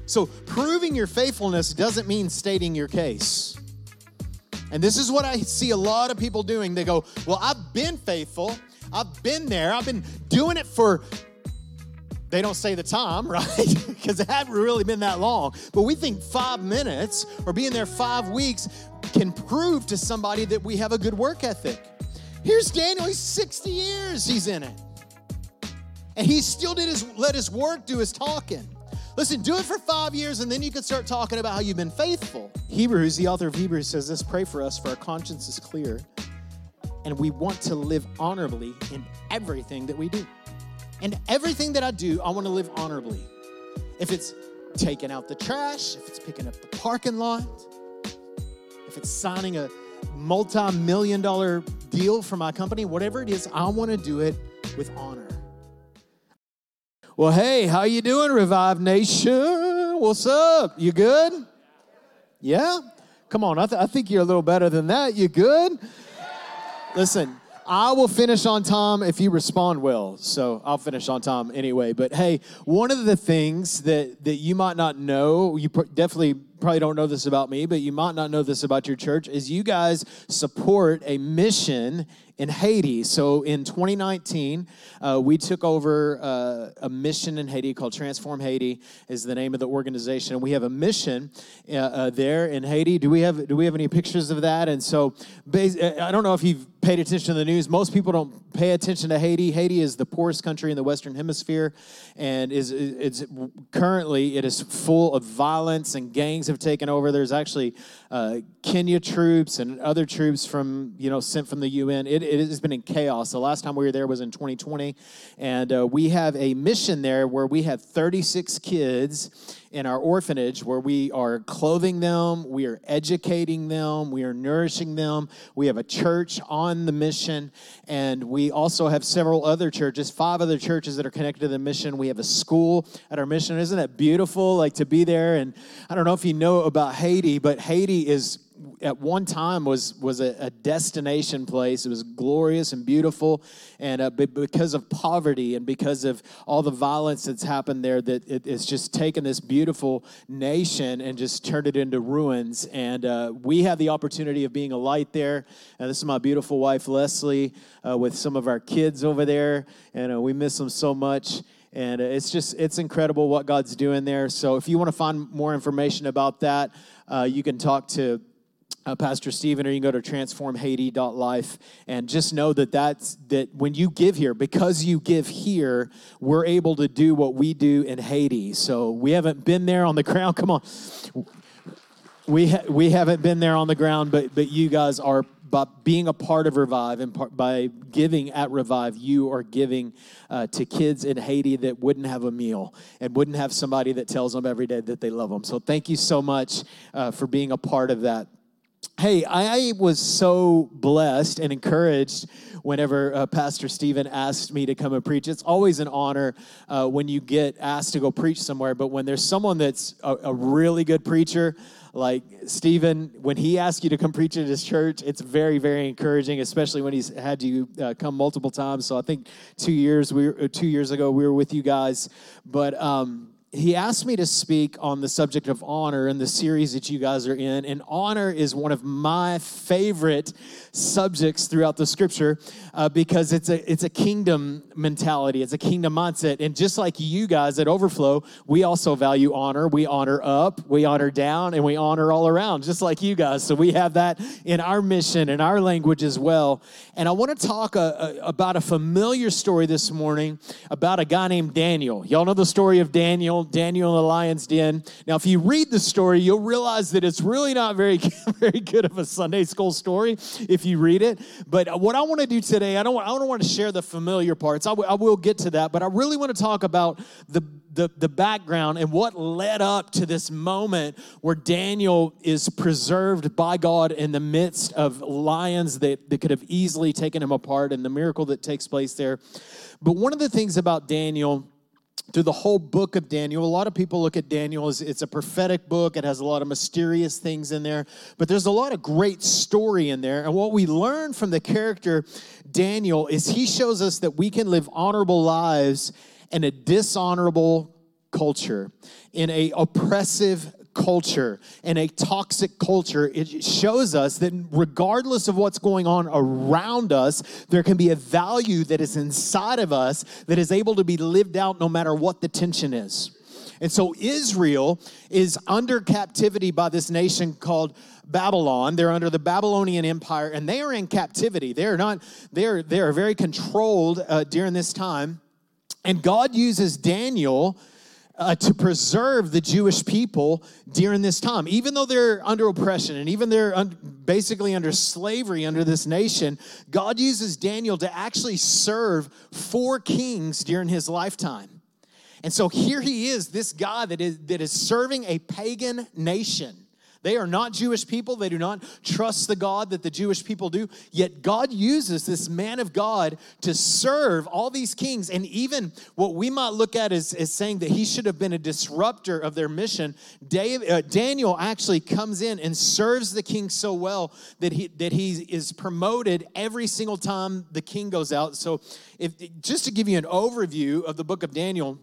So proving your faithfulness doesn't mean stating your case. And this is what I see a lot of people doing. They go, well, I've been faithful. I've been there. I've been doing it for, they don't say the time, right? Because it hasn't really been that long. But we think 5 minutes or being there 5 weeks can prove to somebody that we have a good work ethic. Here's Daniel. He's 60 years he's in it. And he still let his work do his talking. Listen, do it for 5 years, and then you can start talking about how you've been faithful. Hebrews, the author of Hebrews says this, pray for us, for our conscience is clear, and we want to live honorably in everything that we do. And everything that I do, I want to live honorably. If it's taking out the trash, if it's picking up the parking lot, if it's signing a multi-million-dollar deal for my company, whatever it is, I want to do it with honor. Well, hey, how you doing, Revive Nation? What's up? You good? Yeah? Come on, I think you're a little better than that. You good? Listen, I will finish on time if you respond well, so I'll finish on time anyway. But hey, one of the things that you might not know, you definitely probably don't know this about me, but you might not know this about your church, is you guys support a mission in Haiti. So in 2019, we took over a mission in Haiti called Transform Haiti is the name of the organization. And we have a mission there in Haiti. Do we have any pictures of that? And so I don't know if you've paid attention to the news. Most people don't pay attention to Haiti. Haiti is the poorest country in the Western Hemisphere, and it's currently full of violence, and gangs have taken over. There's actually Kenya troops and other troops sent from the UN. It has been in chaos. The last time we were there was in 2020, and we have a mission there where we have 36 kids in our orphanage where we are clothing them, we are educating them, we are nourishing them. We have a church on the mission, and we also have several other churches, 5 other churches that are connected to the mission. We have a school at our mission. Isn't that beautiful, like to be there? And I don't know if you know about Haiti, but Haiti is at one time was a destination place. It was glorious and beautiful, and because of poverty and because of all the violence that's happened there, that it's just taken this beautiful nation and just turned it into ruins. And we have the opportunity of being a light there. And this is my beautiful wife, Leslie, with some of our kids over there, and we miss them so much. And it's incredible what God's doing there. So if you want to find more information about that, you can talk to Pastor Stephen, or you can go to transformhaiti.life, and just know that when you give here, because you give here, we're able to do what we do in Haiti. So we haven't been there on the ground. Come on. We haven't been there on the ground, but you guys are, by being a part of Revive and by giving at Revive, you are giving to kids in Haiti that wouldn't have a meal and wouldn't have somebody that tells them every day that they love them. So thank you so much for being a part of that. Hey, I was so blessed and encouraged whenever Pastor Stephen asked me to come and preach. It's always an honor when you get asked to go preach somewhere, but when there's someone that's a really good preacher, like Stephen, when he asks you to come preach at his church, it's very, very encouraging, especially when he's had you come multiple times. So I think 2 years ago we were with you guys, but he asked me to speak on the subject of honor in the series that you guys are in. And honor is one of my favorite subjects throughout the scripture because it's a kingdom mentality. It's a kingdom mindset. And just like you guys at Overflow, we also value honor. We honor up, we honor down, and we honor all around, just like you guys. So we have that in our mission, in our language as well. And I want to talk about a familiar story this morning about a guy named Daniel. Y'all know the story of Daniel in the lion's den. Now, if you read the story, you'll realize that it's really not very, very good of a Sunday school story if you read it. But what I want to do today, I don't want to share the familiar parts. I will get to that, but I really want to talk about the background and what led up to this moment where Daniel is preserved by God in the midst of lions that could have easily taken him apart, and the miracle that takes place there. But one of the things about Daniel, through the whole book of Daniel, a lot of people look at Daniel as it's a prophetic book. It has a lot of mysterious things in there, but there's a lot of great story in there. And what we learn from the character Daniel is he shows us that we can live honorable lives in a dishonorable culture, in a oppressive culture, in a toxic culture, it shows us that regardless of what's going on around us, there can be a value that is inside of us that is able to be lived out no matter what the tension is. And so Israel is under captivity by this nation called Babylon. They're under the Babylonian Empire, and they are in captivity. They are very controlled during this time. And God uses Daniel to preserve the Jewish people during this time. Even though they're under oppression and even they're basically under slavery under this nation, God uses Daniel to actually serve 4 kings during his lifetime. And so here he is, this guy that is serving a pagan nation. They are not Jewish people. They do not trust the God that the Jewish people do. Yet God uses this man of God to serve all these kings. And even what we might look at as saying that he should have been a disruptor of their mission, Daniel actually comes in and serves the king so well that he is promoted every single time the king goes out. So just to give you an overview of the book of Daniel,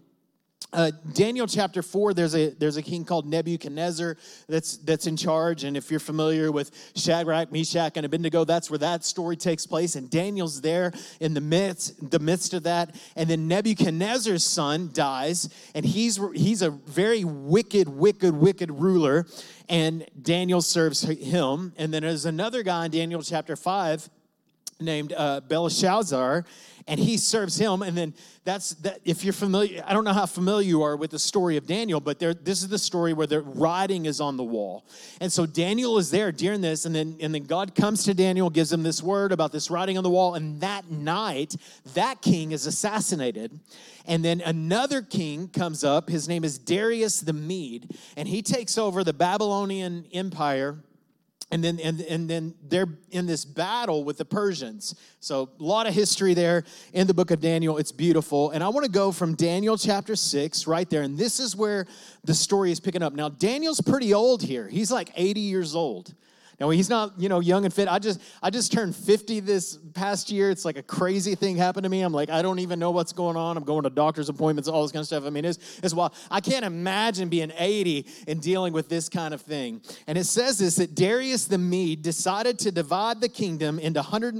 Daniel chapter 4, there's a king called Nebuchadnezzar that's in charge. And if you're familiar with Shadrach, Meshach, and Abednego, that's where that story takes place. And Daniel's there in the midst of that. And then Nebuchadnezzar's son dies, and he's a very wicked ruler. And Daniel serves him. And then there's another guy in Daniel chapter 5 named Belshazzar, and he serves him. And then if you're familiar, I don't know how familiar you are with the story of Daniel, but this is the story where the writing is on the wall. And so Daniel is there during this, and then God comes to Daniel, gives him this word about this writing on the wall, and that night, that king is assassinated. And then another king comes up. His name is Darius the Mede, and he takes over the Babylonian Empire. And then they're in this battle with the Persians. So a lot of history there in the book of Daniel. It's beautiful. And I want to go from Daniel chapter 6 right there. And this is where the story is picking up. Now, Daniel's pretty old here. He's like 80 years old. Now, he's not, young and fit. I just turned 50 this past year. It's like a crazy thing happened to me. I'm like, I don't even know what's going on. I'm going to doctor's appointments, all this kind of stuff. I mean, it's wild. I can't imagine being 80 and dealing with this kind of thing. And it says this, that Darius the Mede decided to divide the kingdom into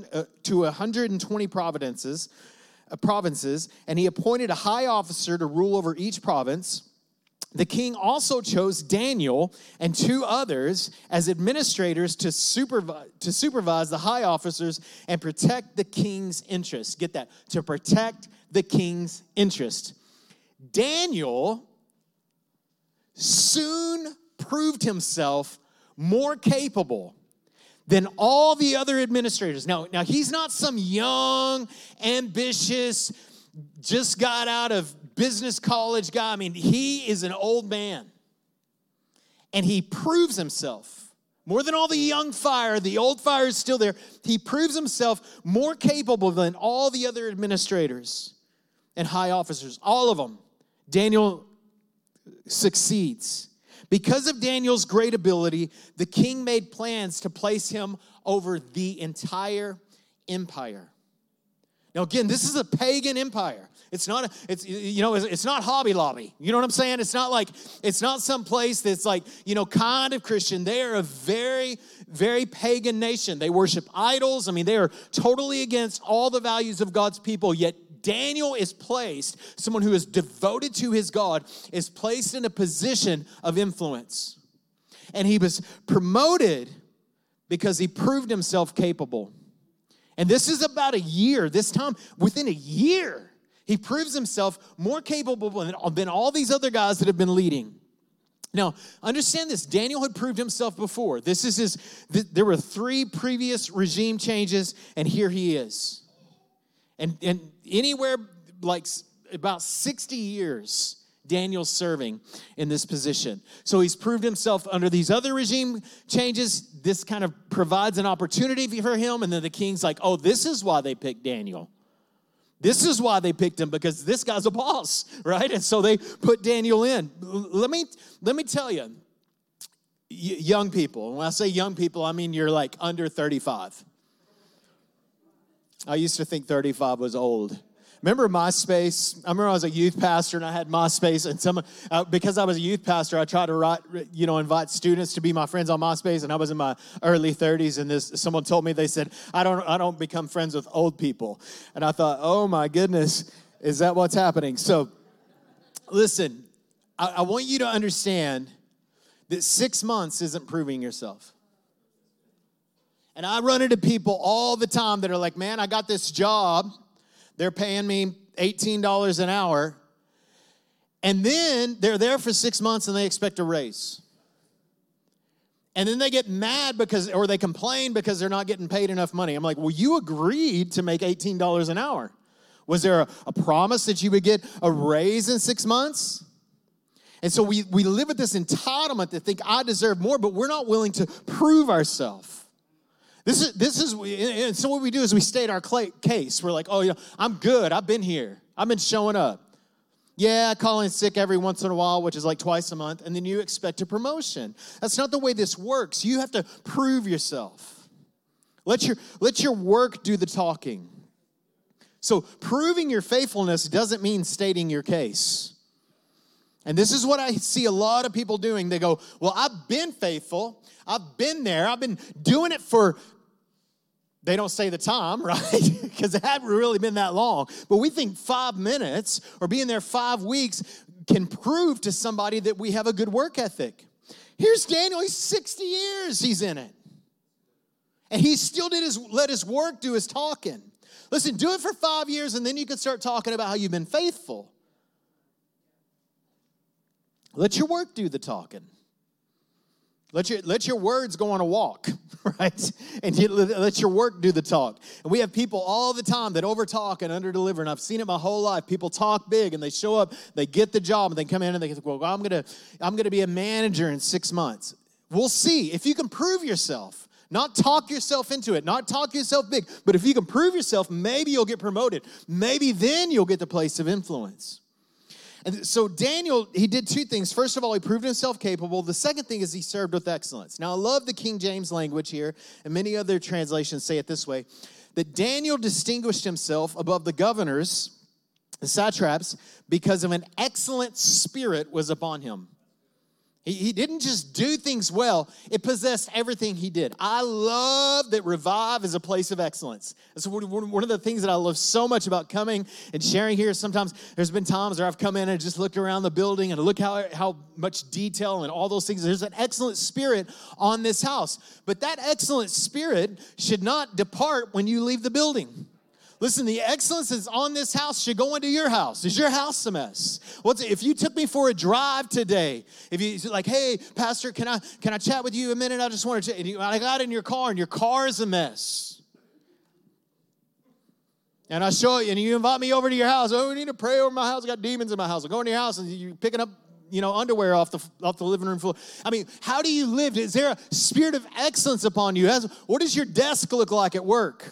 120 provinces, and he appointed a high officer to rule over each province. The king also chose Daniel and 2 others as administrators to supervise the high officers and protect the king's interest. Get that? To protect the king's interest. Daniel soon proved himself more capable than all the other administrators. Now he's not some young, ambitious, just got out of business college guy. I mean, he is an old man. And he proves himself. More than all the young fire, the old fire is still there. He proves himself more capable than all the other administrators and high officers. All of them. Daniel succeeds. Because of Daniel's great ability, the king made plans to place him over the entire empire. Now, again, this is a pagan empire. It's not Hobby Lobby. You know what I'm saying? It's not some place that's like, kind of Christian. They are a very, very pagan nation. They worship idols. I mean, they are totally against all the values of God's people. Yet Daniel is placed, someone who is devoted to his God, is placed in a position of influence. And he was promoted because he proved himself capable. And this is about a year. This time, within a year, he proves himself more capable than all these other guys that have been leading. Now, understand this. Daniel had proved himself before. There were 3 previous regime changes, and here he is. And anywhere like about 60 years, Daniel's serving in this position. So he's proved himself under these other regime changes. This kind of provides an opportunity for him. And then the king's like, oh, this is why they picked Daniel. This is why they picked him, because this guy's a boss, right? And so they put Daniel in. Let me tell you, young people, when I say young people, I mean you're like under 35. I used to think 35 was old. Remember MySpace? I remember I was a youth pastor and I had MySpace, and because I was a youth pastor, I tried to invite students to be my friends on MySpace, and I was in my early 30s, and someone told me, they said, I don't become friends with old people. And I thought, oh my goodness, is that what's happening? So listen, I want you to understand that 6 months isn't proving yourself. And I run into people all the time that are like, man, I got this job. They're paying me $18 an hour. And then they're there for 6 months and they expect a raise. And then they get mad or they complain because they're not getting paid enough money. I'm like, well, you agreed to make $18 an hour. Was there a promise that you would get a raise in 6 months? And so we live with this entitlement to think I deserve more, but we're not willing to prove ourselves. And so what we do is we state our case. We're like, oh, I'm good. I've been here. I've been showing up. Yeah, I call in sick every once in a while, which is like twice a month, and then you expect a promotion. That's not the way this works. You have to prove yourself. Let your work do the talking. So proving your faithfulness doesn't mean stating your case. And this is what I see a lot of people doing. They go, well, I've been faithful. I've been there. I've been doing it for, they don't say the time, right? Because it hadn't really been that long. But we think 5 minutes or being there 5 weeks can prove to somebody that we have a good work ethic. Here's Daniel. He's 60 years he's in it. And he still let his work do his talking. Listen, do it for 5 years and then you can start talking about how you've been faithful. Let your work do the talking. Let your words go on a walk, right? And let your work do the talk. And we have people all the time that overtalk and underdeliver. And I've seen it my whole life. People talk big and they show up, they get the job, and they come in and they think, well, I'm gonna be a manager in 6 months. We'll see if you can prove yourself. Not talk yourself into it, not talk yourself big, but if you can prove yourself, maybe you'll get promoted. Maybe then you'll get the place of influence. And so Daniel, he did two things. First of all, he proved himself capable. The second thing is he served with excellence. Now, I love the King James language here, and many other translations say it this way, that Daniel distinguished himself above the governors, the satraps, because of an excellent spirit was upon him. He didn't just do things well. It possessed everything he did. I love that Revive is a place of excellence. That's one of the things that I love so much about coming and sharing here. Sometimes there's been times where I've come in and just looked around the building and look how much detail and all those things. There's an excellent spirit on this house. But that excellent spirit should not depart when you leave the building. Listen, the excellence that's on this house should go into your house. Is your house a mess? If you took me for a drive today, if you like, hey, Pastor, can I chat with you a minute? I just want to chat. And I got in your car, and your car is a mess. And I show you, and you invite me over to your house. Oh, we need to pray over my house. I got demons in my house. I go into your house, and you're picking up, underwear off the living room floor. I mean, how do you live? Is there a spirit of excellence upon you? What does your desk look like at work?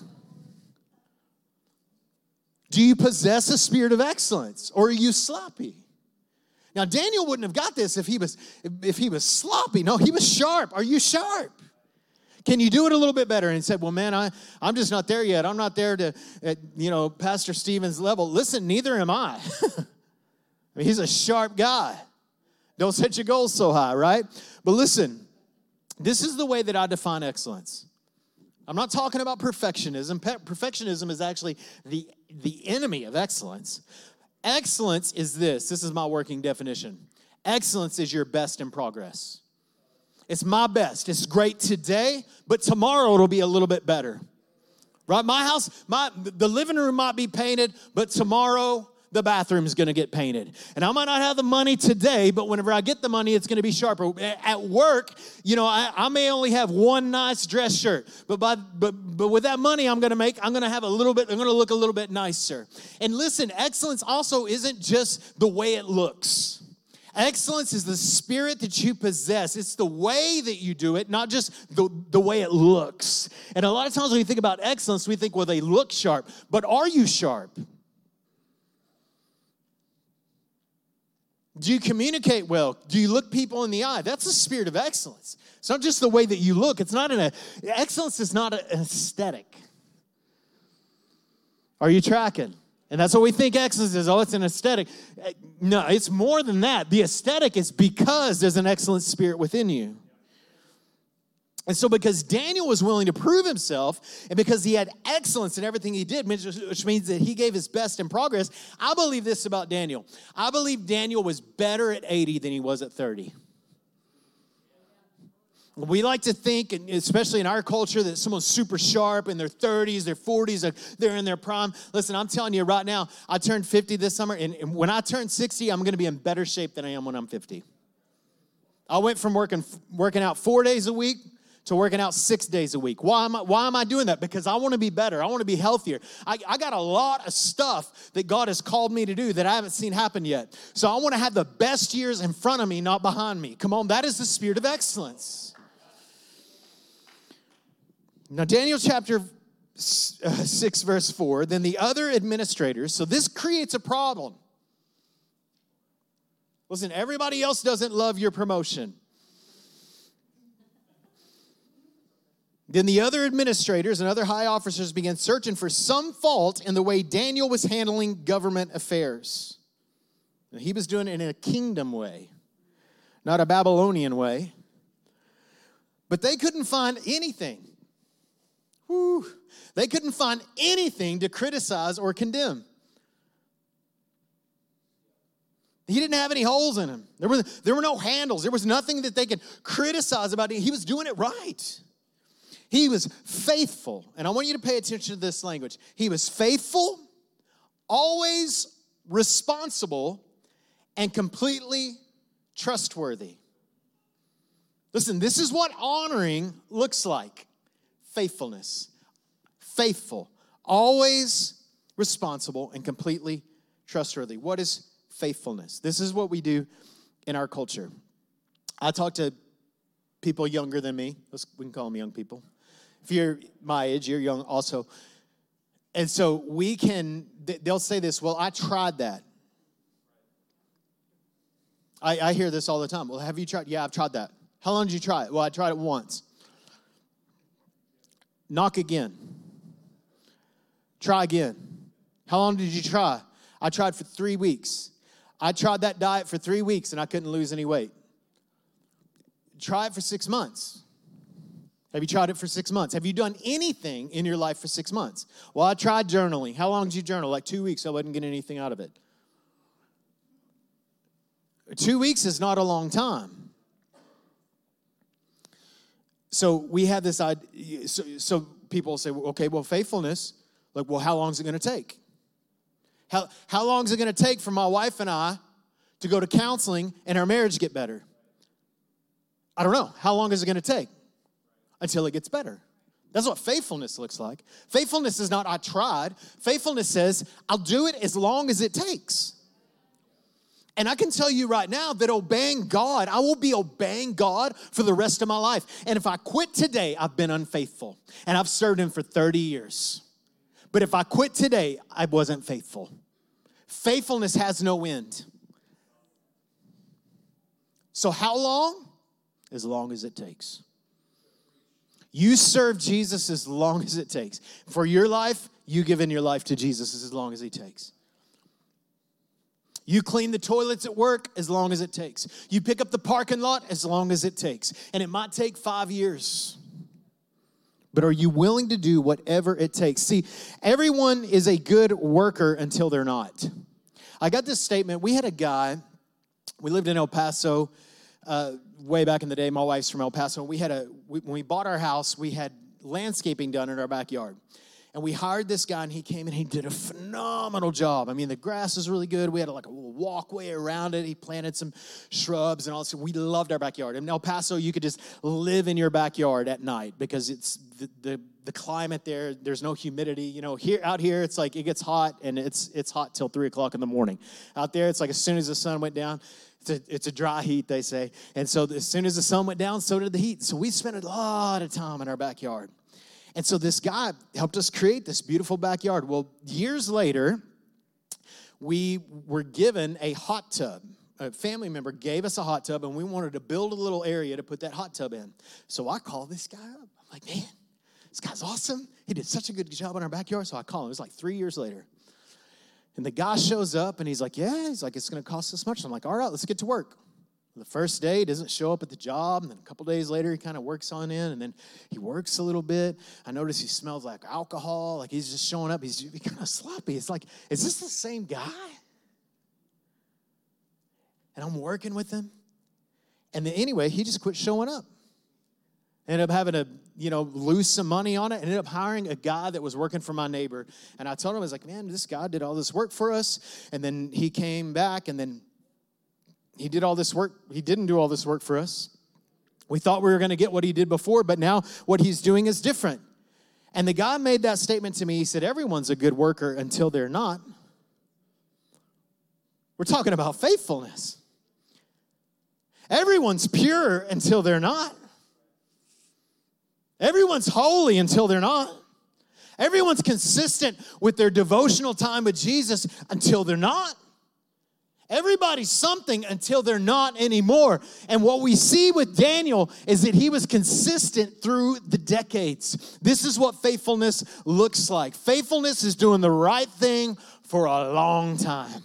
Do you possess a spirit of excellence, or are you sloppy? Now, Daniel wouldn't have got this if he was sloppy. No, he was sharp. Are you sharp? Can you do it a little bit better? And he said, well, man, I'm just not there yet. I'm not there at Pastor Stephen's level. Listen, neither am I. I mean, he's a sharp guy. Don't set your goals so high, right? But listen, this is the way that I define excellence. I'm not talking about perfectionism. Perfectionism is actually the enemy of excellence. Excellence is this. This is my working definition. Excellence is your best in progress. It's my best. It's great today, but tomorrow it'll be a little bit better. Right? My house, the living room might be painted, but tomorrow the bathroom's going to get painted. And I might not have the money today, but whenever I get the money, it's going to be sharper. At work, I may only have one nice dress shirt, but with that money I'm going to look a little bit nicer. And listen, excellence also isn't just the way it looks. Excellence is the spirit that you possess. It's the way that you do it, not just the way it looks. And a lot of times when we think about excellence, we think, well, they look sharp, but are you sharp? Do you communicate well? Do you look people in the eye? That's the spirit of excellence. It's not just the way that you look. Excellence is not an aesthetic. Are you tracking? And that's what we think excellence is. Oh, it's an aesthetic. No, it's more than that. The aesthetic is because there's an excellent spirit within you. And so because Daniel was willing to prove himself, and because he had excellence in everything he did, which means that he gave his best in progress, I believe this about Daniel. I believe Daniel was better at 80 than he was at 30. We like to think, and especially in our culture, that someone's super sharp in their 30s, their 40s, they're in their prime. Listen, I'm telling you right now, I turned 50 this summer, and when I turn 60, I'm going to be in better shape than I am when I'm 50. I went from working out 4 days a week to working out 6 days a week. Why am I doing that? Because I want to be better. I want to be healthier. I got a lot of stuff that God has called me to do that I haven't seen happen yet. So I want to have the best years in front of me, not behind me. Come on, that is the spirit of excellence. Now, Daniel chapter 6, verse 4, then the other administrators, so this creates a problem. Listen, everybody else doesn't love your promotion. Then the other administrators and other high officers began searching for some fault in the way Daniel was handling government affairs. And he was doing it in a kingdom way, not a Babylonian way. But they couldn't find anything. They couldn't find anything to criticize or condemn. He didn't have any holes in him. There were no handles. There was nothing that they could criticize about him. He was doing it right. He was faithful. And I want you to pay attention to this language. He was faithful, always responsible, and completely trustworthy. Listen, this is what honoring looks like. Faithfulness. Faithful. Always responsible and completely trustworthy. What is faithfulness? This is what we do in our culture. I talk to people younger than me. We can call them young people. If you're my age, you're young also. And so they'll say this, well, I tried that. I hear this all the time. Well, have you tried? Yeah, I've tried that. How long did you try it? Well, I tried it once. Knock again. Try again. How long did you try? I tried for 3 weeks. I tried that diet for 3 weeks and I couldn't lose any weight. Try it for 6 months. Have you tried it for 6 months? Have you done anything in your life for 6 months? Well, I tried journaling. How long did you journal? Like 2 weeks. I wasn't getting anything out of it. 2 weeks is not a long time. So we have this idea, so people say, okay, well, faithfulness, like, well, how long is it going to take? How long is it going to take for my wife and I to go to counseling and our marriage get better? I don't know. How long is it going to take? Until it gets better. That's what faithfulness looks like. Faithfulness is not, I tried. Faithfulness says, I'll do it as long as it takes. And I can tell you right now that obeying God, I will be obeying God for the rest of my life. And if I quit today, I've been unfaithful. And I've served Him for 30 years. But if I quit today, I wasn't faithful. Faithfulness has no end. So how long? As long as it takes. You serve Jesus as long as it takes. For your life, you give in your life to Jesus as long as He takes. You clean the toilets at work as long as it takes. You pick up the parking lot as long as it takes. And it might take 5 years. But are you willing to do whatever it takes? See, everyone is a good worker until they're not. I got this statement. We had a guy, we lived in El Paso way back in the day. My wife's from El Paso. When we bought our house, we had landscaping done in our backyard. And we hired this guy, and he came and he did a phenomenal job. I mean, the grass was really good. We had like a little walkway around it. He planted some shrubs and all this. We loved our backyard. In El Paso, you could just live in your backyard at night because it's the climate there. There's no humidity. You know, out here, it's like it gets hot, and it's hot till 3 o'clock in the morning. Out there, it's like as soon as the sun went down, it's a dry heat, they say. And so as soon as the sun went down, so did the heat. So we spent a lot of time in our backyard. And so this guy helped us create this beautiful backyard. Well, years later, we were given a hot tub. A family member gave us a hot tub, and we wanted to build a little area to put that hot tub in. So I called this guy up. I'm like, man, this guy's awesome. He did such a good job in our backyard. So I called him. It was like 3 years later. And the guy shows up and he's like, yeah, he's like, it's going to cost this much. I'm like, all right, let's get to work. The first day, he doesn't show up at the job, and then a couple days later, he kind of works on in, and then he works a little bit. I notice he smells like alcohol, like he's just showing up. He's kind of sloppy. It's like, is this the same guy? And I'm working with him. And then anyway, he just quit showing up. Ended up having to, lose some money on it. Ended up hiring a guy that was working for my neighbor. And I told him, I was like, man, this guy did all this work for us. And then he came back, and then he did all this work. He didn't do all this work for us. We thought we were going to get what he did before, but now what he's doing is different. And the guy made that statement to me. He said, everyone's a good worker until they're not. We're talking about faithfulness. Everyone's pure until they're not. Everyone's holy until they're not. Everyone's consistent with their devotional time with Jesus until they're not. Everybody's something until they're not anymore. And what we see with Daniel is that he was consistent through the decades. This is what faithfulness looks like. Faithfulness is doing the right thing for a long time.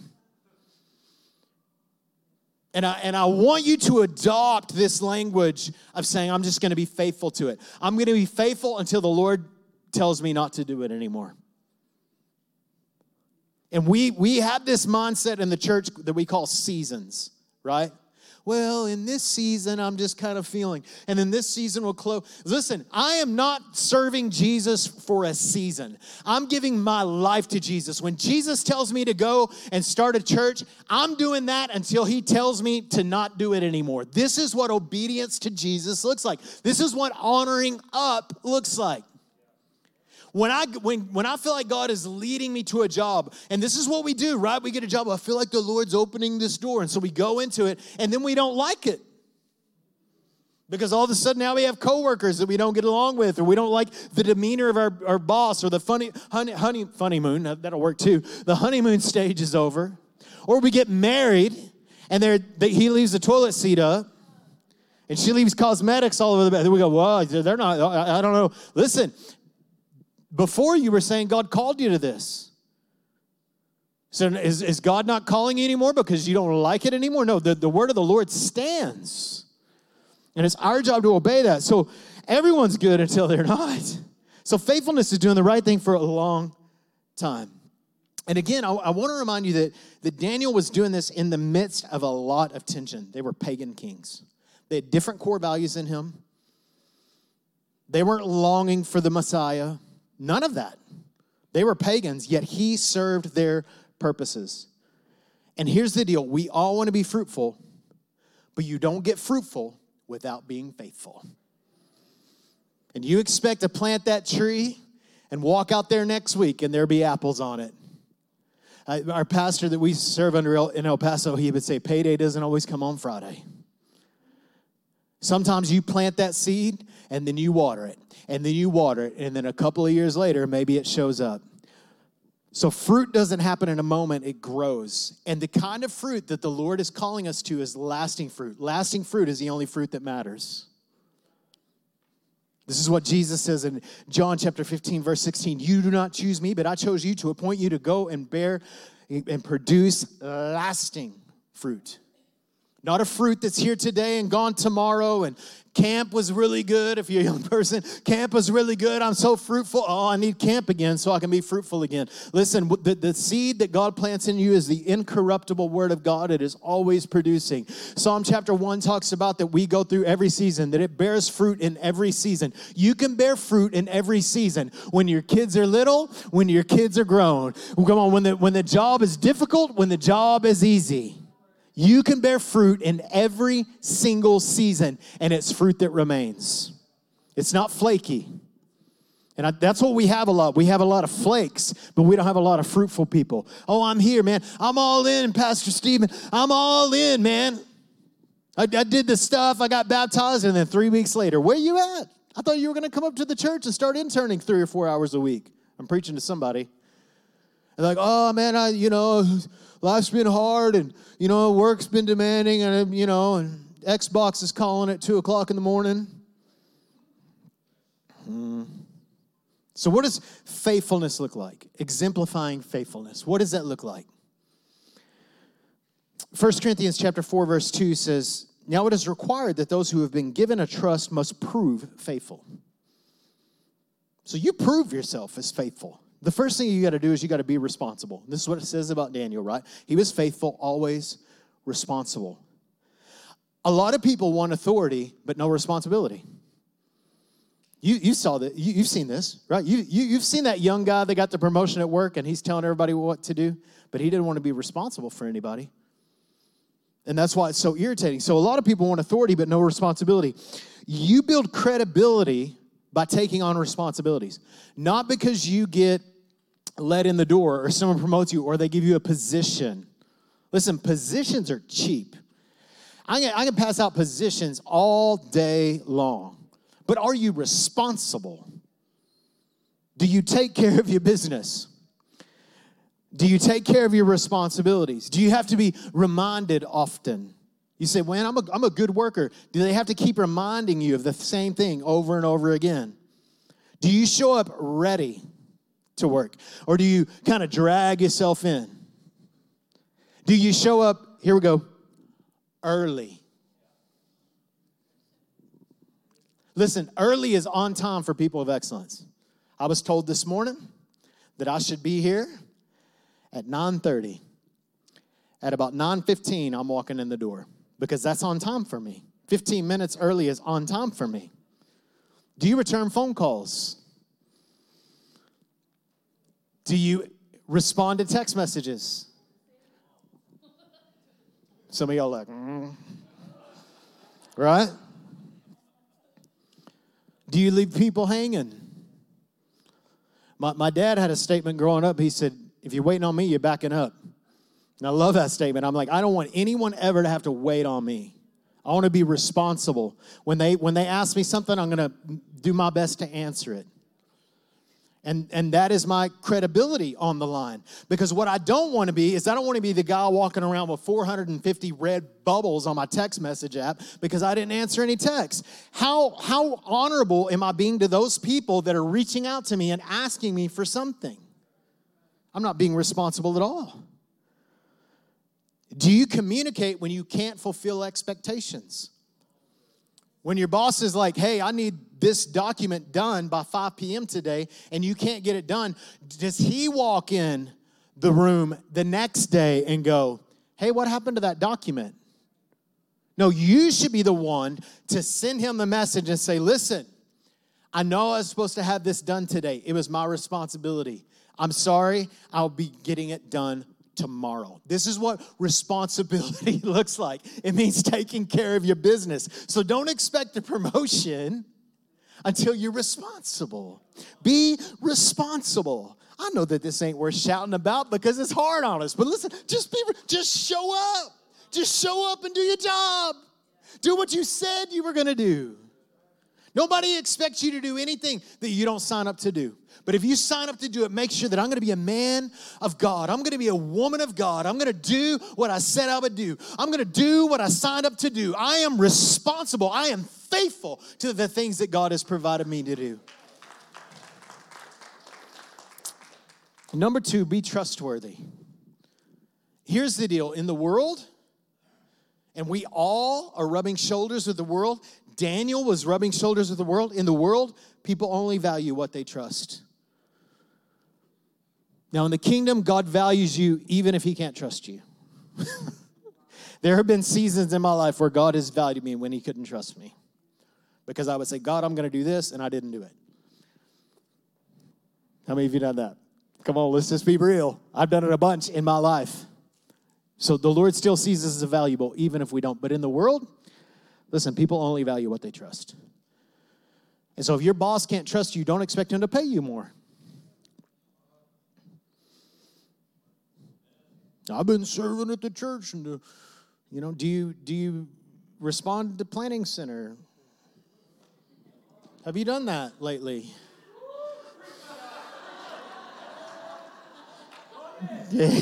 And I want you to adopt this language of saying, I'm just going to be faithful to it. I'm going to be faithful until the Lord tells me not to do it anymore. And we have this mindset in the church that we call seasons, right? Well, in this season, I'm just kind of feeling. And then this season will close. Listen, I am not serving Jesus for a season. I'm giving my life to Jesus. When Jesus tells me to go and start a church, I'm doing that until he tells me to not do it anymore. This is what obedience to Jesus looks like. This is what honoring up looks like. When I feel like God is leading me to a job, and this is what we do, right? We get a job. I feel like the Lord's opening this door, and so we go into it, and then we don't like it. Because all of a sudden now we have coworkers that we don't get along with, or we don't like the demeanor of our boss, or the honeymoon, that'll work too. The honeymoon stage is over. Or we get married, and he leaves the toilet seat up, and she leaves cosmetics all over the bed. Then we go, well, they're not, I don't know. Listen. Before you were saying God called you to this. So is God not calling you anymore because you don't like it anymore? No, the word of the Lord stands. And it's our job to obey that. So everyone's good until they're not. So faithfulness is doing the right thing for a long time. And again, I want to remind you that Daniel was doing this in the midst of a lot of tension. They were pagan kings. They had different core values in him. They weren't longing for the Messiah. None of that. They were pagans, yet he served their purposes. And here's the deal. We all want to be fruitful, but you don't get fruitful without being faithful. And you expect to plant that tree and walk out there next week and there be apples on it. Our pastor that we serve under in El Paso, he would say, payday doesn't always come on Friday. Sometimes you plant that seed and then you water it. And then you water it, and then a couple of years later, maybe it shows up. So fruit doesn't happen in a moment, it grows. And the kind of fruit that the Lord is calling us to is lasting fruit. Lasting fruit is the only fruit that matters. This is what Jesus says in John chapter 15, verse 16. You do not choose me, but I chose you to appoint you to go and bear and produce lasting fruit. Not a fruit that's here today and gone tomorrow. And camp was really good. If you're a young person, camp was really good. I'm so fruitful. Oh, I need camp again so I can be fruitful again. Listen, the seed that God plants in you is the incorruptible word of God. It is always producing. Psalm chapter 1 talks about that we go through every season, that it bears fruit in every season. You can bear fruit in every season. When your kids are little, when your kids are grown. Come on, when the job is difficult, when the job is easy. You can bear fruit in every single season, and it's fruit that remains. It's not flaky. And that's what we have a lot. We have a lot of flakes, but we don't have a lot of fruitful people. Oh, I'm here, man. I'm all in, Pastor Stephen. I'm all in, man. I did the stuff. I got baptized, and then 3 weeks later, where you at? I thought you were going to come up to the church and start interning 3 or 4 hours a week. I'm preaching to somebody. And like, oh, man, life's been hard, and, work's been demanding, and, and Xbox is calling at 2 o'clock in the morning. So what does faithfulness look like? Exemplifying faithfulness. What does that look like? 1 Corinthians chapter 4, verse 2 says, now it is required that those who have been given a trust must prove faithful. So you prove yourself as faithful. The first thing you got to do is you got to be responsible. This is what it says about Daniel, right? He was faithful, always responsible. A lot of people want authority, but no responsibility. You saw that. You've seen this, right? You've seen that young guy that got the promotion at work, and he's telling everybody what to do, but he didn't want to be responsible for anybody. And that's why it's so irritating. So a lot of people want authority, but no responsibility. You build credibility by taking on responsibilities, not because you get let in the door or someone promotes you or they give you a position. Listen, positions are cheap. I can pass out positions all day long, but are you responsible? Do you take care of your business? Do you take care of your responsibilities? Do you have to be reminded often? You say, man, I'm a good worker. Do they have to keep reminding you of the same thing over and over again? Do you show up ready to work? Or do you kind of drag yourself in? Do you show up, here we go, early? Listen, early is on time for people of excellence. I was told this morning that I should be here at 9:30. At about 9:15, I'm walking in the door because that's on time for me. 15 minutes early is on time for me. Do you return phone calls? Do you respond to text messages? Some of y'all are like, right? Do you leave people hanging? My dad had a statement growing up. He said, if you're waiting on me, you're backing up. And I love that statement. I'm like, I don't want anyone ever to have to wait on me. I want to be responsible. When they ask me something, I'm going to do my best to answer it. And that is my credibility on the line. Because what I don't want to be is I don't want to be the guy walking around with 450 red bubbles on my text message app because I didn't answer any texts. How honorable am I being to those people that are reaching out to me and asking me for something? I'm not being responsible at all. Do you communicate when you can't fulfill expectations? When your boss is like, hey, I need this document done by 5 p.m. today, and you can't get it done, does he walk in the room the next day and go, hey, what happened to that document? No, you should be the one to send him the message and say, listen, I know I was supposed to have this done today. It was my responsibility. I'm sorry, I'll be getting it done tomorrow. This is what responsibility looks like. It means taking care of your business. So don't expect a promotion until you're responsible. Be responsible. I know that this ain't worth shouting about because it's hard on us. But listen, just show up. Just show up and do your job. Do what you said you were going to do. Nobody expects you to do anything that you don't sign up to do. But if you sign up to do it, make sure that I'm going to be a man of God. I'm going to be a woman of God. I'm going to do what I said I would do. I'm going to do what I signed up to do. I am responsible. I am faithful to the things that God has provided me to do. Number 2, be trustworthy. Here's the deal. In the world, and we all are rubbing shoulders with the world. Daniel was rubbing shoulders with the world. In the world, people only value what they trust. Now, in the kingdom, God values you even if he can't trust you. There have been seasons in my life where God has valued me when he couldn't trust me. Because I would say, God, I'm going to do this, and I didn't do it. How many of you done that? Come on, let's just be real. I've done it a bunch in my life. So the Lord still sees us as valuable, even if we don't. But in the world, listen, people only value what they trust. And so if your boss can't trust you, don't expect him to pay you more. I've been serving at the church, and do you respond to planning center? Have you done that lately? Yeah.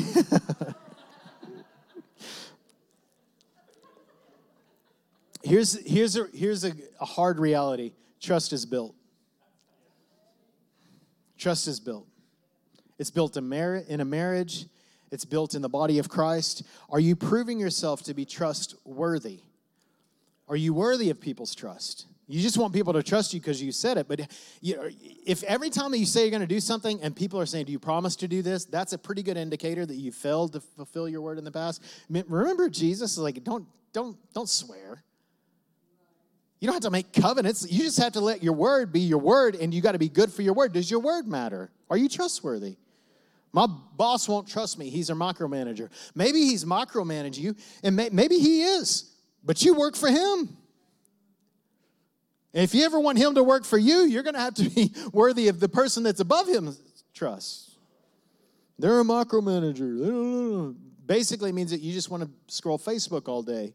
Here's a hard reality. Trust is built. Trust is built. It's built in a marriage. It's built in the body of Christ. Are you proving yourself to be trustworthy? Are you worthy of people's trust? You just want people to trust you because you said it. But if every time that you say you're going to do something and people are saying, do you promise to do this? That's a pretty good indicator that you failed to fulfill your word in the past. Remember, Jesus is like, don't swear. You don't have to make covenants. You just have to let your word be your word, and you got to be good for your word. Does your word matter? Are you trustworthy? My boss won't trust me. He's a micromanager. Maybe he's micromanaging you, and maybe he is, but you work for him. And if you ever want him to work for you, you're going to have to be worthy of the person that's above him's trust. They're a micromanager. Basically means that you just want to scroll Facebook all day.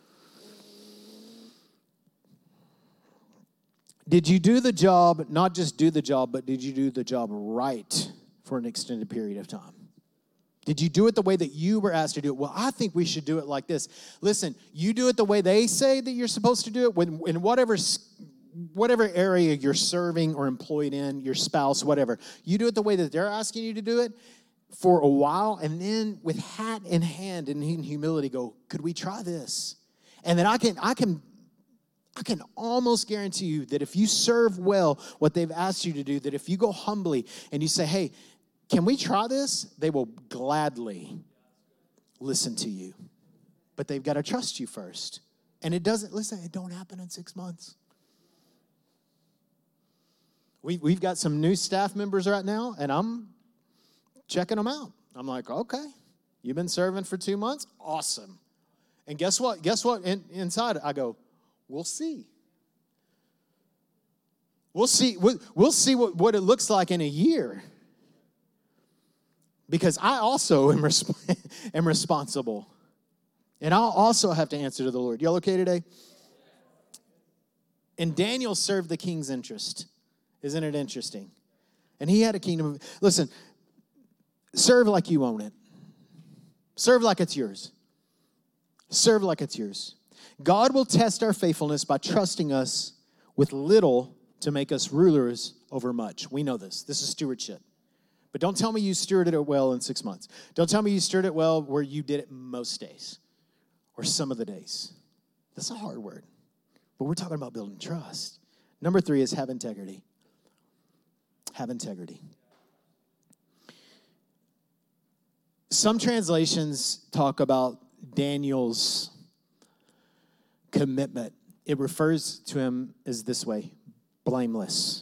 Did you do the job, not just do the job, but did you do the job right for an extended period of time? Did you do it the way that you were asked to do it? Well, I think we should do it like this. Listen, you do it the way they say that you're supposed to do it, in whatever area you're serving or employed in, your spouse, whatever. You do it the way that they're asking you to do it for a while, and then with hat in hand and in humility go, could we try this? And then I can almost guarantee you that if you serve well what they've asked you to do, that if you go humbly and you say, hey, can we try this? They will gladly listen to you. But they've got to trust you first. And it don't happen in 6 months. We've got some new staff members right now, and I'm checking them out. I'm like, okay, you've been serving for 2 months? Awesome. And guess what? Inside, I go, we'll see. We'll see what it looks like in a year. Because I also am responsible. And I'll also have to answer to the Lord. Y'all okay today? And Daniel served the king's interest. Isn't it interesting? And he had a kingdom. Listen, serve like you own it. Serve like it's yours. Serve like it's yours. God will test our faithfulness by trusting us with little to make us rulers over much. We know this. This is stewardship. But don't tell me you stewarded it well in 6 months. Don't tell me you stewarded it well where you did it most days or some of the days. That's a hard word. But we're talking about building trust. Number 3 is have integrity. Have integrity. Some translations talk about Daniel's commitment. It refers to him as this way, blameless.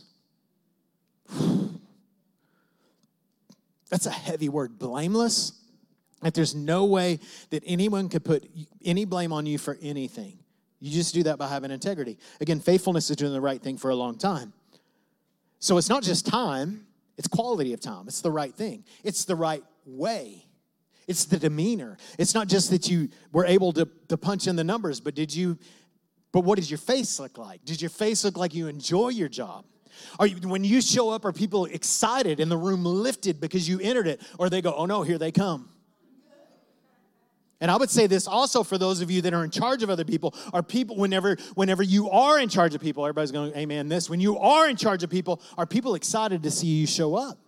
That's a heavy word, blameless. Like there's no way that anyone could put any blame on you for anything. You just do that by having integrity. Again, faithfulness is doing the right thing for a long time. So it's not just time, it's quality of time. It's the right thing. It's the right way. It's the demeanor. It's not just that you were able to punch in the numbers, but what does your face look like? Does your face look like you enjoy your job? When you show up, are people excited and the room lifted because you entered it? Or they go, oh no, here they come. And I would say this also for those of you that are in charge of other people, are people, whenever you are in charge of people, everybody's going, amen this. When you are in charge of people, are people excited to see you show up?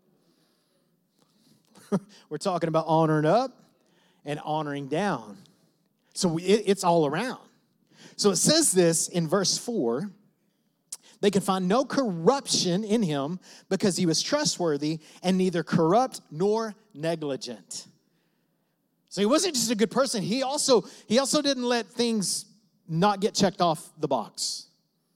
We're talking about honoring up and honoring down. So it's all around. So it says this in verse 4. They could find no corruption in him because he was trustworthy and neither corrupt nor negligent. So he wasn't just a good person. He also didn't let things not get checked off the box.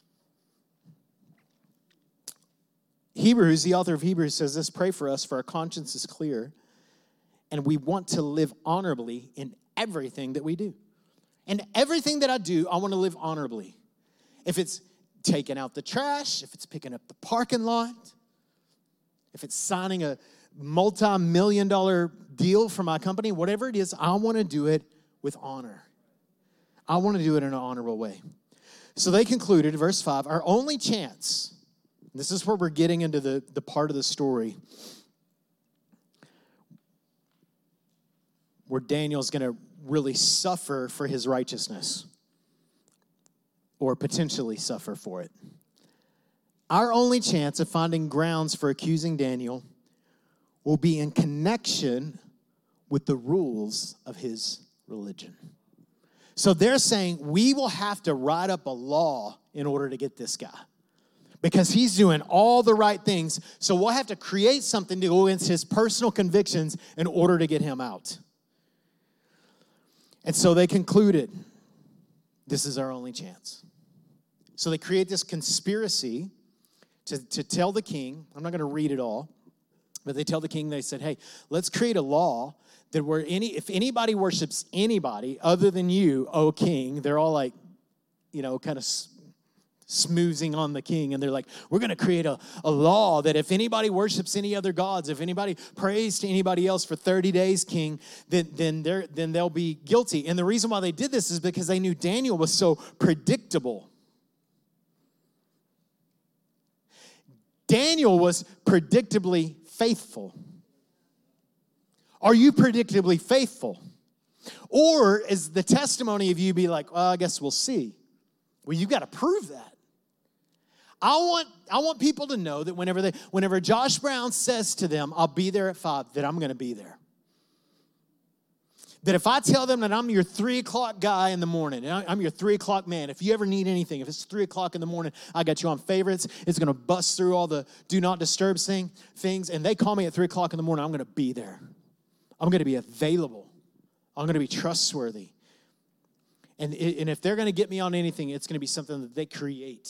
Hebrews, the author of Hebrews says this, pray for us for our conscience is clear and we want to live honorably in everything that we do. And everything that I do, I want to live honorably. If it's taking out the trash, if it's picking up the parking lot, if it's signing a multi-million-dollar deal for my company, whatever it is, I want to do it with honor. I want to do it in an honorable way. So they concluded, verse 5, our only chance, this is where we're getting into the part of the story where Daniel's going to really suffer for his righteousness or potentially suffer for it. Our only chance of finding grounds for accusing Daniel will be in connection with the rules of his religion. So they're saying we will have to write up a law in order to get this guy because he's doing all the right things. So we'll have to create something to go against his personal convictions in order to get him out. And so they concluded, this is our only chance. So they create this conspiracy to tell the king. I'm not going to read it all, but they tell the king, they said, hey, let's create a law that if anybody worships anybody other than you, O king, they're all like, kind of smoozing on the king. And they're like, we're going to create a law that if anybody worships any other gods, if anybody prays to anybody else for 30 days, king, then they'll be guilty. And the reason why they did this is because they knew Daniel was so predictable. Daniel was predictably faithful. Are you predictably faithful? Or is the testimony of you be like, well, I guess we'll see? Well, you've got to prove that. I want people to know that whenever Josh Brown says to them, I'll be there at 5, that I'm going to be there. That if I tell them that I'm your 3 o'clock guy in the morning, and I'm your 3 o'clock man, if you ever need anything, if it's 3 o'clock in the morning, I got you on favorites, it's going to bust through all the do not disturb things, and they call me at 3 o'clock in the morning, I'm going to be there. I'm going to be available. I'm going to be trustworthy. And if they're going to get me on anything, it's going to be something that they create.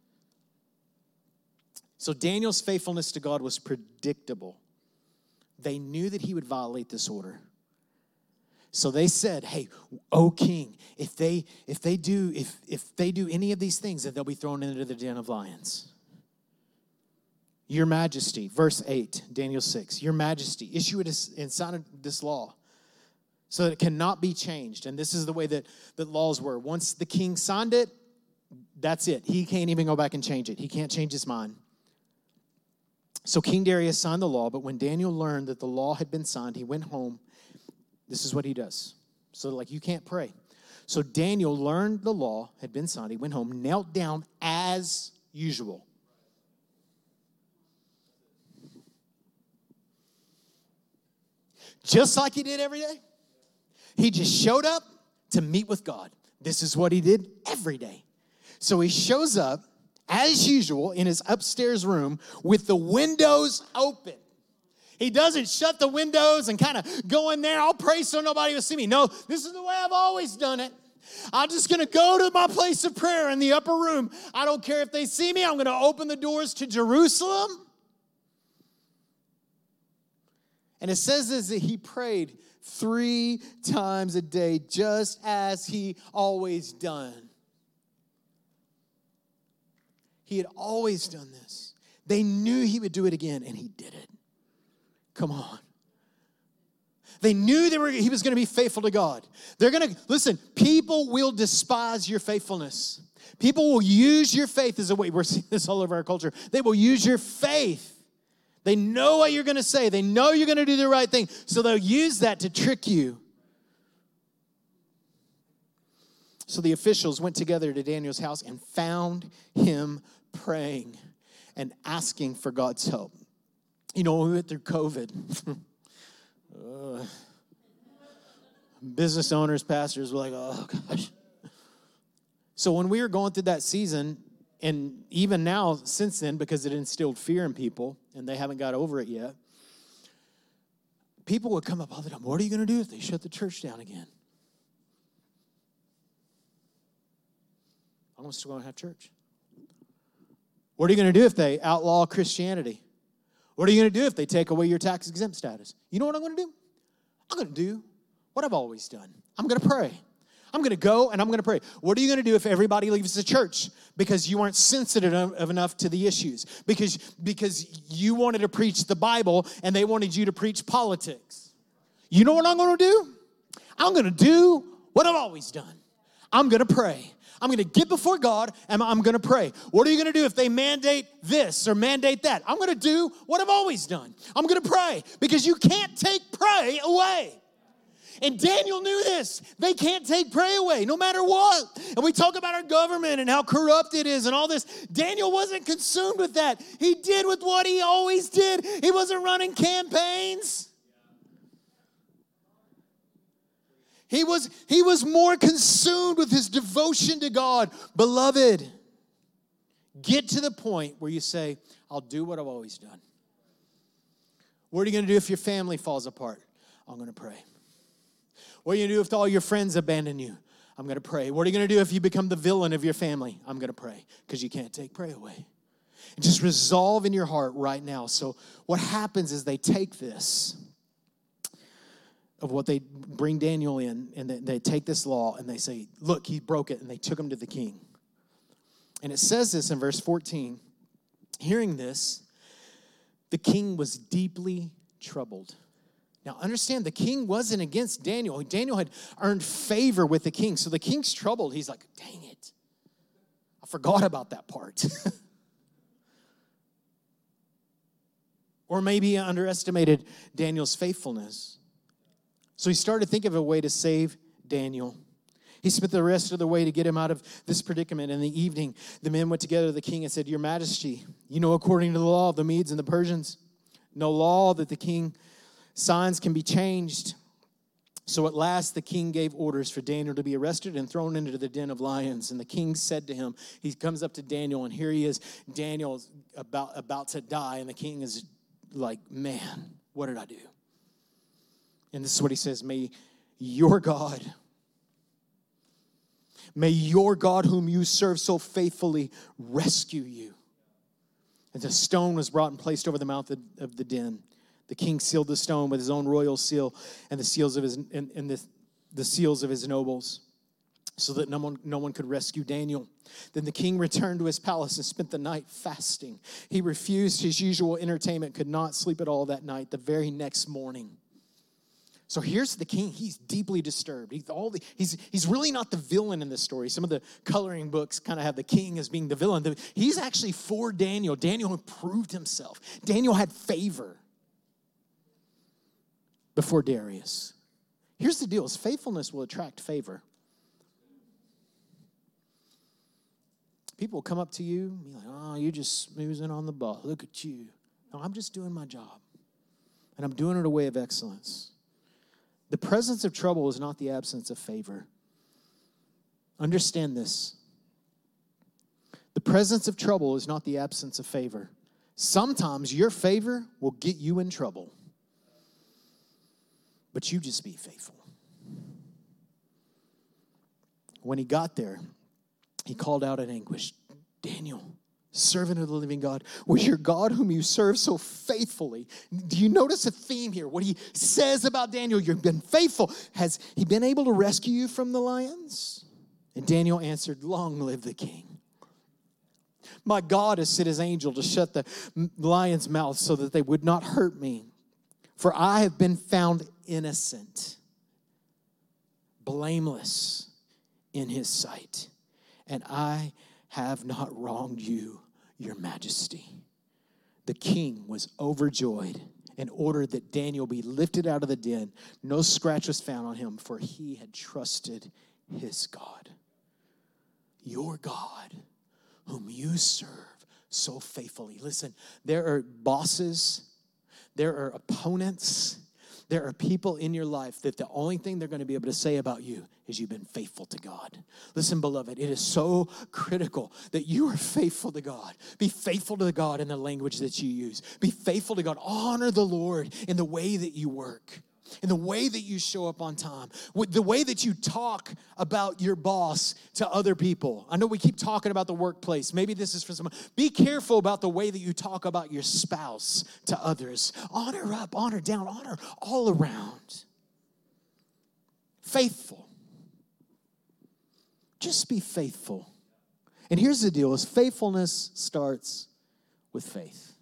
So Daniel's faithfulness to God was predictable. They knew that he would violate this order. So they said, hey, O king, if they do any of these things, then they'll be thrown into the den of lions. Your majesty, verse 8, Daniel 6, your majesty, issue it and sign this law so that it cannot be changed. And this is the way that laws were. Once the king signed it, that's it. He can't even go back and change it. He can't change his mind. So King Darius signed the law, but when Daniel learned that the law had been signed, he went home. This is what he does. So you can't pray. So Daniel learned the law had been signed. He went home, knelt down as usual. Just like he did every day. He just showed up to meet with God. This is what he did every day. So he shows up as usual in his upstairs room with the windows open. He doesn't shut the windows and kind of go in there. I'll pray so nobody will see me. No, this is the way I've always done it. I'm just going to go to my place of prayer in the upper room. I don't care if they see me. I'm going to open the doors to Jerusalem. And it says that he prayed 3 times a day, just as he always done. He had always done this. They knew he would do it again, and he did it. Come on. They knew he was going to be faithful to God. They're going to, listen, people will despise your faithfulness. People will use your faith as a way. We're seeing this all over our culture. They will use your faith. They know what you're going to say. They know you're going to do the right thing. So they'll use that to trick you. So the officials went together to Daniel's house and found him praying and asking for God's help. You know, when we went through COVID, business owners, pastors were like, oh, gosh. So when we were going through that season, and even now, since then, because it instilled fear in people, and they haven't got over it yet, people would come up all the time, what are you going to do if they shut the church down again? I'm still going to have church. What are you going to do if they outlaw Christianity? What are you going to do if they take away your tax-exempt status? You know what I'm going to do? I'm going to do what I've always done. I'm going to pray. I'm going to go and I'm going to pray. What are you going to do if everybody leaves the church because you weren't sensitive enough to the issues? Because you wanted to preach the Bible and they wanted you to preach politics. You know what I'm going to do? I'm going to do what I've always done. I'm going to pray. I'm going to get before God and I'm going to pray. What are you going to do if they mandate this or mandate that? I'm going to do what I've always done. I'm going to pray because you can't take pray away. And Daniel knew this. They can't take prey away no matter what. And we talk about our government and how corrupt it is and all this. Daniel wasn't consumed with that. He did with what he always did. He wasn't running campaigns. He was more consumed with his devotion to God. Beloved, get to the point where you say, I'll do what I've always done. What are you going to do if your family falls apart? I'm going to pray. What are you going to do if all your friends abandon you? I'm going to pray. What are you going to do if you become the villain of your family? I'm going to pray, because you can't take prey away. And just resolve in your heart right now. So what happens is they take this, of what they bring Daniel in, and they take this law and they say, look, he broke it, and they took him to the king. And it says this in verse 14. Hearing this, the king was deeply troubled. Now understand, the king wasn't against Daniel. Daniel had earned favor with the king. So the king's troubled. He's like, dang it, I forgot about that part. Or maybe he underestimated Daniel's faithfulness. So he started to think of a way to save Daniel. He spent the rest of the way to get him out of this predicament. In the evening, the men went together to the king and said, Your Majesty, you know, according to the law of the Medes and the Persians, no law that the king signs can be changed. So at last the king gave orders for Daniel to be arrested and thrown into the den of lions. And the king said to him, he comes up to Daniel, and here he is. Daniel's about to die, and the king is like, man, what did I do? And this is what he says, may your God whom you serve so faithfully rescue you. And the stone was brought and placed over the mouth of the den. The king sealed the stone with his own royal seal and the seals of his the seals of his nobles, so that no one could rescue Daniel. Then the king returned to his palace and spent the night fasting. He refused his usual entertainment, could not sleep at all that night. The very next morning. So here's the king. He's deeply disturbed. He's really not the villain in this story. Some of the coloring books kind of have the king as being the villain. He's actually for Daniel. Daniel improved himself. Daniel had favor before Darius. Here's the deal. Is faithfulness will attract favor. People will come up to you and be like, oh, you're just smoozing on the ball. Look at you. No, I'm just doing my job. And I'm doing it a way of excellence. The presence of trouble is not the absence of favor. Understand this. The presence of trouble is not the absence of favor. Sometimes your favor will get you in trouble. But you just be faithful. When he got there, he called out in anguish, Daniel, servant of the living God, was your God whom you serve so faithfully? Do you notice a theme here? What he says about Daniel, you've been faithful. Has he been able to rescue you from the lions? And Daniel answered, long live the king. My God has sent his angel to shut the lions' mouths so that they would not hurt me. For I have been found innocent, blameless in his sight, and I have not wronged you, your majesty. The king was overjoyed and ordered that Daniel be lifted out of the den. No scratch was found on him, for he had trusted his God. Your God, whom you serve so faithfully. Listen, there are bosses, there are opponents, there are people in your life that the only thing they're going to be able to say about you is you've been faithful to God. Listen, beloved, it is so critical that you are faithful to God. Be faithful to God in the language that you use. Be faithful to God. Honor the Lord in the way that you work, in the way that you show up on time, with the way that you talk about your boss to other people. I know we keep talking about the workplace. Maybe this is for someone. Be careful about the way that you talk about your spouse to others. Honor up, honor down, honor all around. Faithful. Just be faithful. And here's the deal, is faithfulness starts with faith.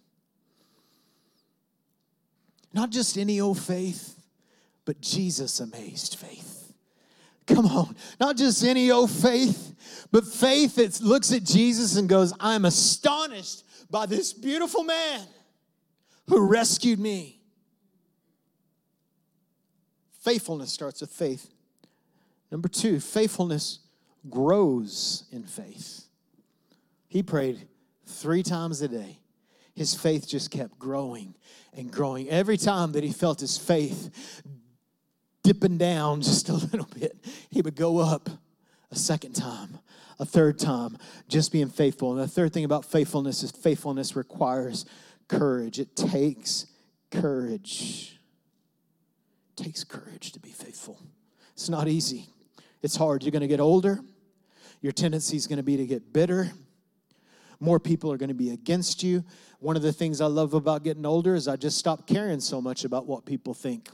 Not just any old faith, but Jesus-amazed faith. Come on. Not just any old faith, but faith that looks at Jesus and goes, I'm astonished by this beautiful man who rescued me. Faithfulness starts with faith. Number 2, faithfulness grows in faith. He prayed 3 times a day. His faith just kept growing and growing. Every time that he felt his faith dipping down just a little bit, he would go up a second time, a third time, just being faithful. And the third thing about faithfulness is faithfulness requires courage. It takes courage. It takes courage to be faithful. It's not easy. It's hard. You're going to get older. Your tendency is going to be to get bitter. More people are going to be against you. One of the things I love about getting older is I just stop caring so much about what people think.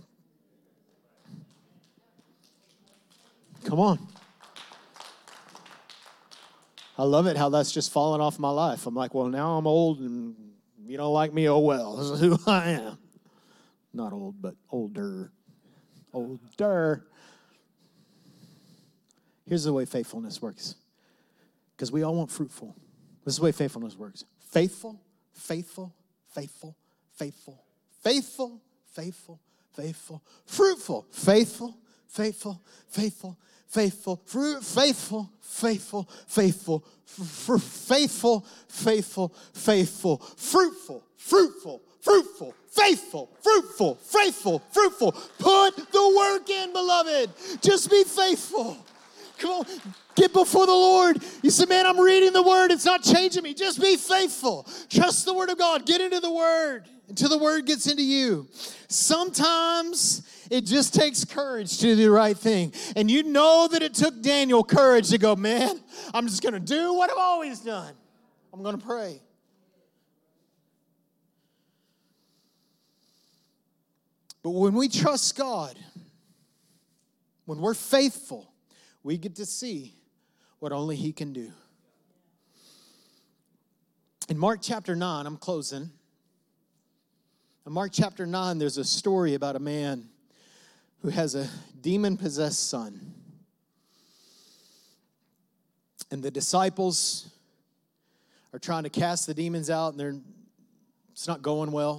Come on. I love it how that's just fallen off my life. I'm like, well, now I'm old and you don't like me, oh well. This is who I am. Not old, but older. Older. Here's the way faithfulness works. Because we all want fruitful. This is the way faithfulness works. Faithful, faithful, faithful, faithful, faithful, faithful, faithful, fruitful, faithful, faithful, faithful, faithful, fruit, faithful, faithful, faithful, faithful, faithful, faithful, fruitful, fruitful, fruitful, faithful, fruitful, faithful, fruitful. Put the work in, beloved. Just be faithful. Come on, get before the Lord. You say, man, I'm reading the Word. It's not changing me. Just be faithful. Trust the Word of God. Get into the Word until the Word gets into you. Sometimes it just takes courage to do the right thing. And you know that it took Daniel courage to go, man, I'm just going to do what I've always done. I'm going to pray. But when we trust God, when we're faithful, we get to see what only He can do. In Mark chapter 9, I'm closing. In Mark chapter 9, there's a story about a man who has a demon-possessed son. And the disciples are trying to cast the demons out, and it's not going well.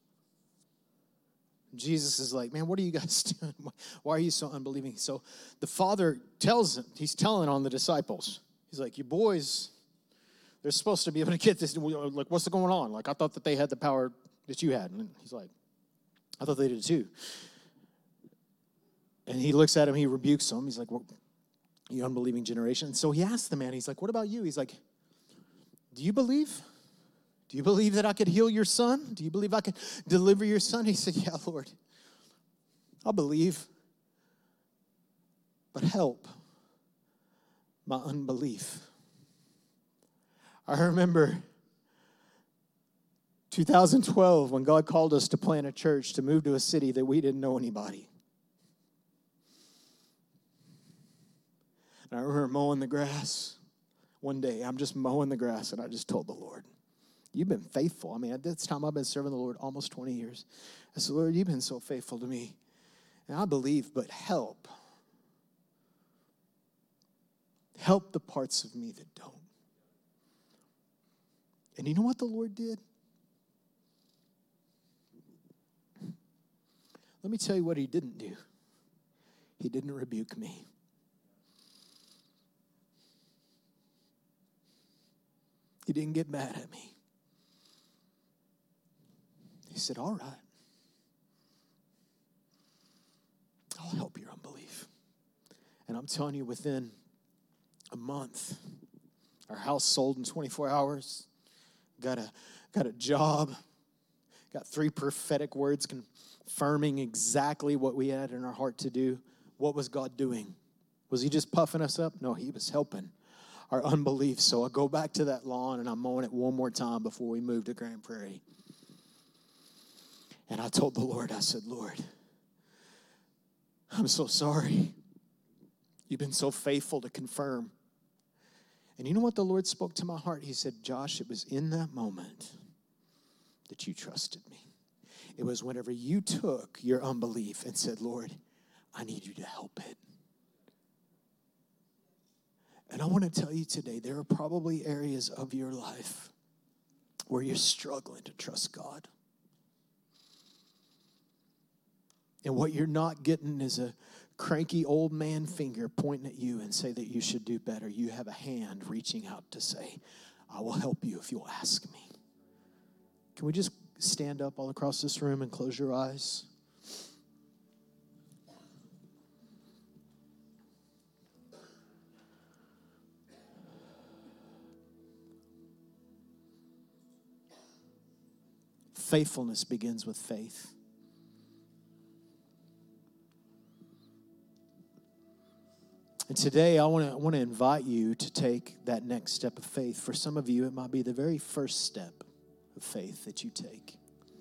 Jesus is like, man, what are you guys doing? Why are you so unbelieving? So the father tells him, he's telling on the disciples. He's like, you boys, they're supposed to be able to get this. Like, what's going on? Like, I thought that they had the power that you had. And he's like, I thought they did too. And he looks at him, he rebukes them. He's like, well, you unbelieving generation. And so he asks the man, he's like, what about you? He's like, do you believe? Do you believe that I could heal your son? Do you believe I could deliver your son? He said, yeah, Lord, I believe. But help my unbelief. I remember 2012 when God called us to plant a church, to move to a city that we didn't know anybody. And I remember mowing the grass. One day, I'm just mowing the grass, and I just told the Lord, you've been faithful. I mean, at this time, I've been serving the Lord almost 20 years. I said, Lord, you've been so faithful to me. And I believe, but help. Help the parts of me that don't. And you know what the Lord did? Let me tell you what He didn't do. He didn't rebuke me. He didn't get mad at me. He said, all right, I'll help your unbelief. And I'm telling you, within a month, our house sold in 24 hours, got a job, got 3 prophetic words confirming exactly what we had in our heart to do. What was God doing? Was He just puffing us up? No, He was helping our unbelief. So I go back to that lawn and I'm mowing it one more time before we move to Grand Prairie. And I told the Lord, I said, Lord, I'm so sorry. You've been so faithful to confirm. And you know what the Lord spoke to my heart? He said, Josh, it was in that moment that you trusted me. It was whenever you took your unbelief and said, Lord, I need you to help it. And I want to tell you today, there are probably areas of your life where you're struggling to trust God. And what you're not getting is a cranky old man finger pointing at you and say that you should do better. You have a hand reaching out to say, I will help you if you'll ask me. Can we just stand up all across this room and close your eyes? Faithfulness begins with faith. And today I want to invite you to take that next step of faith. For some of you, it might be the very first step of faith that you take.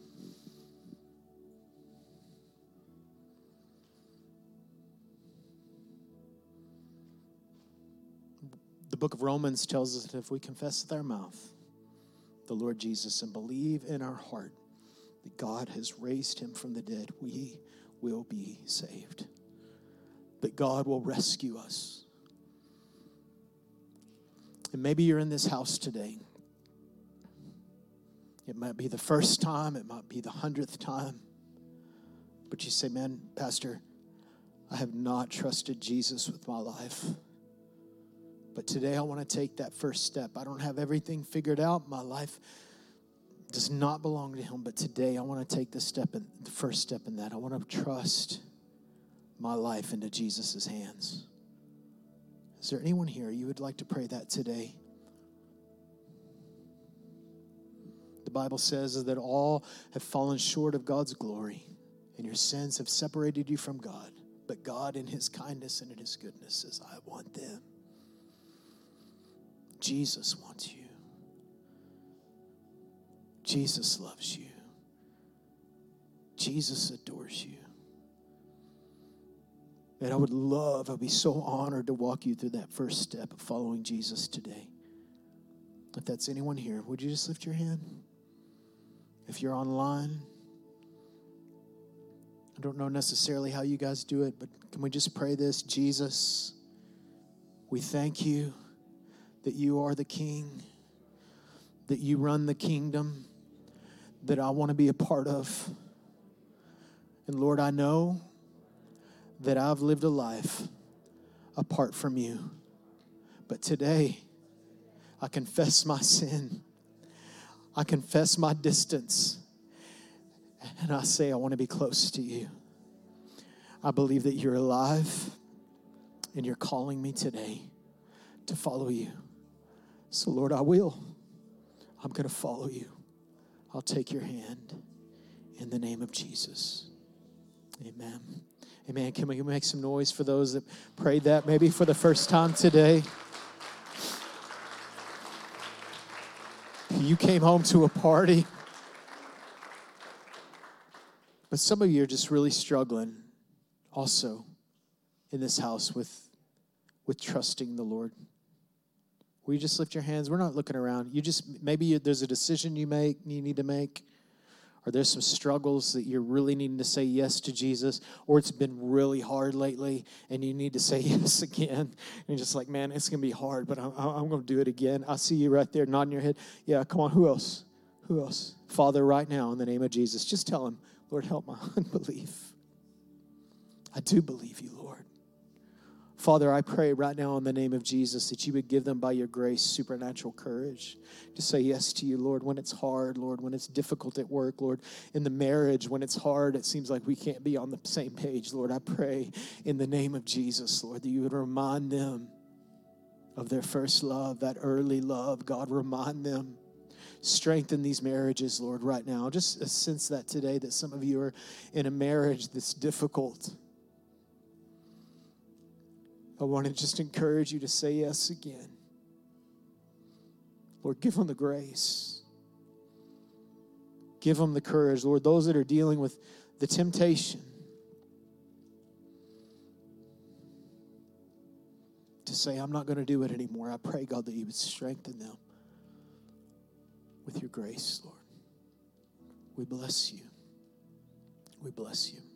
The book of Romans tells us that if we confess with our mouth the Lord Jesus and believe in our heart that God has raised him from the dead, we will be saved. That God will rescue us. And maybe you're in this house today. It might be the first time, it might be the 100th time. But you say, man, Pastor, I have not trusted Jesus with my life. But today I want to take that first step. I don't have everything figured out. My life does not belong to him. But today I want to take the first step in that. I want to trust my life into Jesus' hands. Is there anyone here you would like to pray that today? The Bible says that all have fallen short of God's glory, and your sins have separated you from God. But God, in his kindness and in his goodness, says, I want them. Jesus wants you. Jesus loves you. Jesus adores you. And I'd be so honored to walk you through that first step of following Jesus today. If that's anyone here, would you just lift your hand? If you're online, I don't know necessarily how you guys do it, but can we just pray this? Jesus, we thank you that you are the King, that you run the kingdom that I want to be a part of. And Lord, I know that I've lived a life apart from you. But today, I confess my sin. I confess my distance. And I say, I want to be close to you. I believe that you're alive and you're calling me today to follow you. So Lord, I will. I'm going to follow you. I'll take your hand in the name of Jesus. Amen. Amen. Can we make some noise for those that prayed that maybe for the first time today? You came home to a party. But some of you are just really struggling also in this house with trusting the Lord. Will you just lift your hands? We're not looking around. There's a decision you need to make. Or there's some struggles that you're really needing to say yes to Jesus, or it's been really hard lately and you need to say yes again. And you're just like, man, it's going to be hard, but I'm going to do it again. I see you right there nodding your head. Yeah, come on, who else? Who else? Father, right now in the name of Jesus, just tell him, Lord, help my unbelief. I do believe you, Lord. Father, I pray right now in the name of Jesus that you would give them by your grace supernatural courage to say yes to you, Lord, when it's hard, Lord, when it's difficult at work, Lord, in the marriage, when it's hard, it seems like we can't be on the same page, Lord. I pray in the name of Jesus, Lord, that you would remind them of their first love, that early love. God, remind them. Strengthen these marriages, Lord, right now. Just sense that today that some of you are in a marriage that's difficult. I want to just encourage you to say yes again. Lord, give them the grace. Give them the courage. Lord, those that are dealing with the temptation to say, I'm not going to do it anymore. I pray, God, that you would strengthen them with your grace, Lord. We bless you. We bless you.